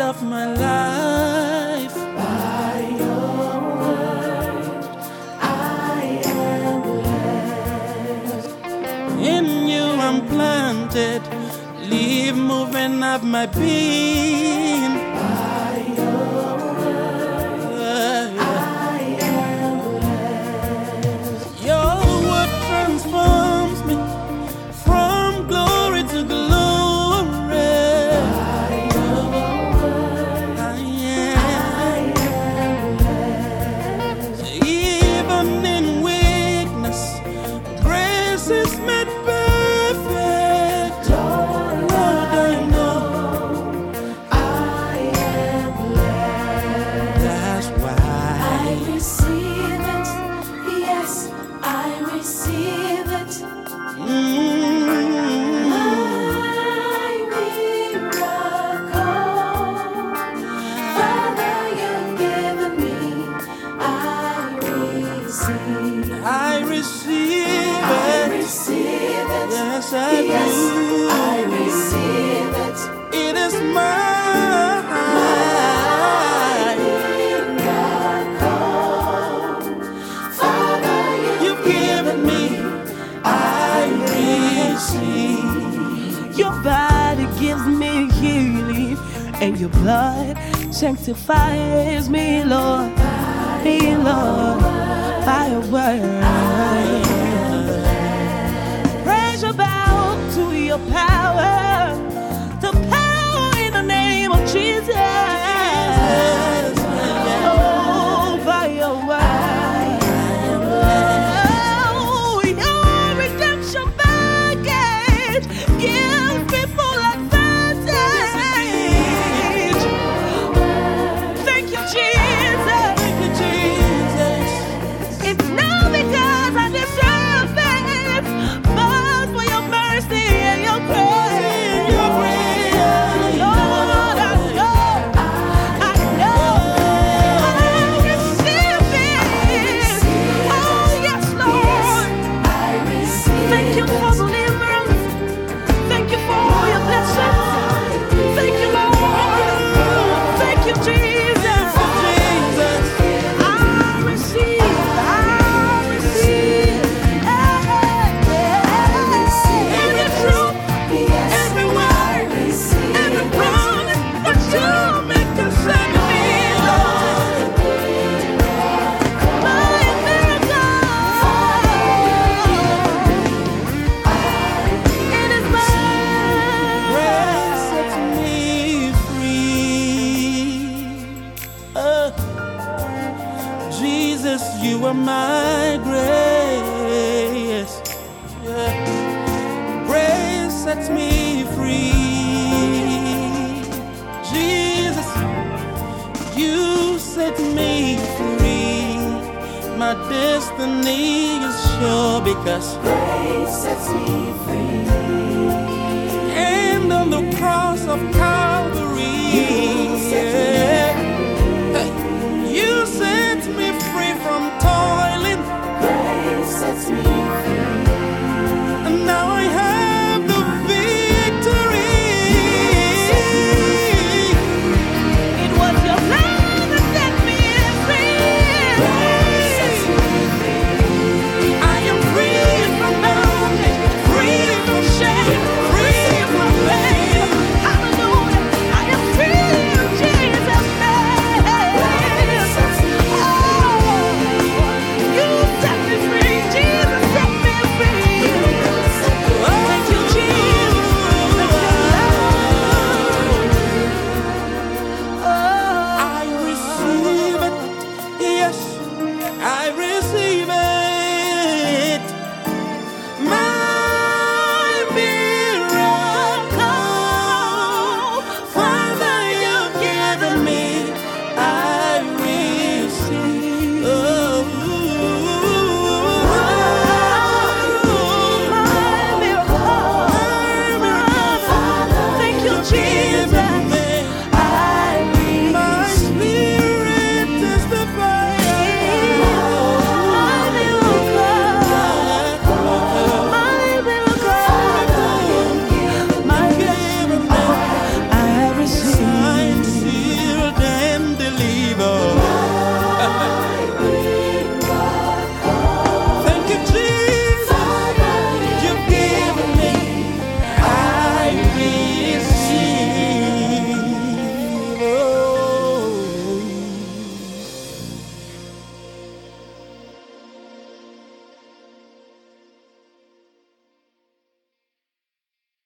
of my life. By your word, I am blessed. In you I'm planted, live, moving of my being. By your word, I am blessed. Your word transforms me from glory to glory. By your word, I I am. am blessed. Even in weakness, grace is made perfect. Lord, Lord, I know I am blessed. that's why I receive it. Yes, I receive it. My miracle. Father, you've given me. I receive. I receive I it. receive it. Yes, I Yes, do. I receive it. It is mine. Father, You've given me. I receive. Your body gives me healing, and your blood sanctifies me, Lord. Me, Lord, by your word. Praise your bow to your power, the power in the name of Jesus. Oh, by your word. Oh, your redemption baggage gives me full advantage. Thank you, Jesus. Thank you, Jesus. It's not because I deserve it, but for your mercy and your grace. Your grace. Lord, I know, I receive it. Oh, yes, Lord. I receive. Thank you for deliverance. Thank you for all your blessings. Thank you, Lord. Thank you, Jesus. Jesus. I receive. Every truth, every word, every promise that you make concerning me, Lord. My miracle, it is mine. Grace sets me free. Jesus, you are my grace. Yeah. Grace sets me free. Jesus, you set me free. My destiny is sure because Grace sets me free.